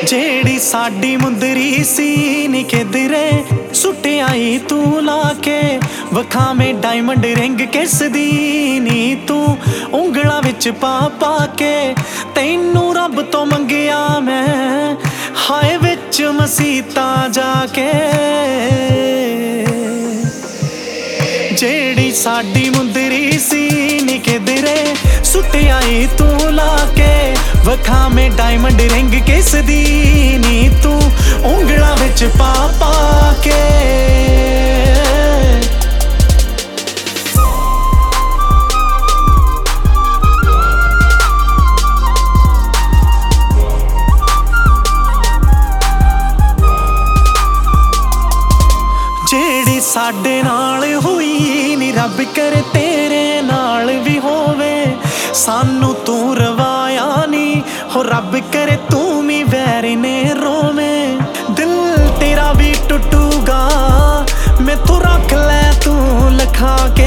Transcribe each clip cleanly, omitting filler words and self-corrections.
ਜਿਹੜੀ ਸਾਡੀ ਮੁੰਦਰੀ ਸੀ ਨੀ ਕਿਧਰੇ ਸੁੱਟਿਆਈ ਤੂੰ ਲਾ ਕੇ ਵਖਾਵੇਂ ਡਾਇਮੰਡ ਰਿੰਗ ਕਿਸ ਦੀ ਨੀ ਤੂੰ ਉਂਗਲਾਂ ਵਿੱਚ ਪਾ ਪਾ ਕੇ ਤੈਨੂੰ ਰੱਬ ਤੋਂ ਮੰਗਿਆ ਮੈਂ ਹਾਏ ਵਿੱਚ ਮਸੀਤਾਂ ਜਾ ਕੇ ਜਿਹੜੀ ਸਾਡੀ ਮੁੰਦਰੀ ਸੀ ਨੀ ਕਿਧਰੇ ਸੁੱਟਿਆਈ ਤੂੰ ਲਾ ਕੇ ਵਖਾਵੇਂ ਡਾਇਮੰਡ ਰਿੰਗ ਕਿਸ ਦੀ ਨੀ ਤੂੰ ਉਂਗਲਾਂ ਵਿੱਚ ਪਾ ਪਾ ਕੇ ਜਿਹੜੀ ਸਾਡੇ ਨਾਲ ਹੋਈ ਨੀ ਰੱਬ ਕਰੇ ਤੇਰੇ ਨਾਲ ਵੀ ਹੋਵੇ ਸਾਨੂੰ ਤੂੰ ਰਵਾਇਆ ਨੀ ਹੋ ਰੱਬ ਕਰੇ ਤੂੰ ਵੀ ਵੈਰੀ ਨੇ ਰੋਵੇਂ ਦਿਲ ਤੇਰਾ ਵੀ ਟੁੱਟੂਗਾ ਮੈਥੋਂ ਰੱਖ ਲੈ ਤੂੰ ਲਖਾ ਕੇ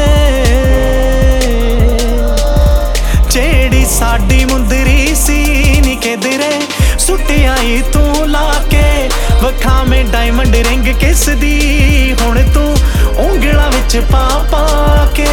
ਜਿਹੜੀ ਸਾਡੀ ਮੁੰਦਰੀ ਸੀ ਨੀ ਕਿਧਰੇ ਸੁੱਟਿਆਈ ਤੂੰ ਲਾ ਕੇ ਵਖਾਵੇਂ ਡਾਇਮੰਡ ਰਿੰਗ ਕਿਸ ਦੀ ਹੁਣ ਤੂੰ ਉਂਗਲਾਂ ਵਿੱਚ ਪਾ ਪਾ ਕੇ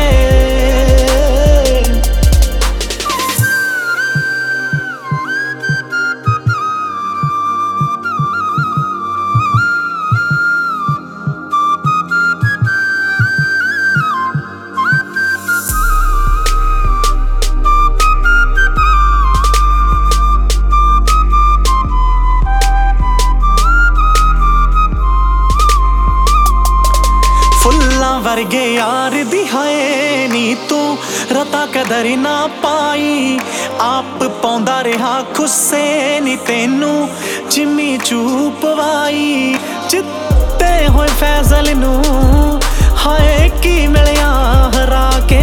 ਫੁੱਲਾਂ ਵਰਗੇ ਯਾਰ ਦੀ ਹਾਏ ਨੀ ਤੂੰ ਰਤਾ ਕਦਰ ਨਾ ਪਾਈ ਆਪ ਪਾਉਂਦਾ ਰਿਹਾ ਖੁੱਸੇ ਨੀ ਤੈਨੂੰ ਜਿੰਮੀ ਚੂਪਵਾਈ ਜਿੱਤੇ ਹੋਏ ਫੈਜ਼ਲ ਨੂੰ ਹਾਏ ਕੀ ਮਿਲਿਆ ਹਰਾ ਕੇ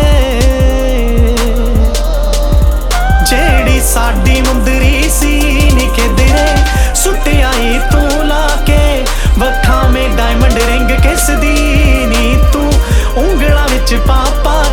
ਜਿਹੜੀ ਸਾਡੀ ਮੁੰਦਰੀ ਸੀ ਨੀ ਕਿਧਰੇ ਸੁੱਟਿਆਈ ਤੂੰ ਲਾ ਕੇ ਵਖਾਵੇਂ ਡਾਇਮੰਡ ਰਿੰਗ ਕਿਸ ਦੀ ਨੀ ਤੂੰ ਉਂਗਲਾਂ ਵਿੱਚ ਪਾ ਪਾ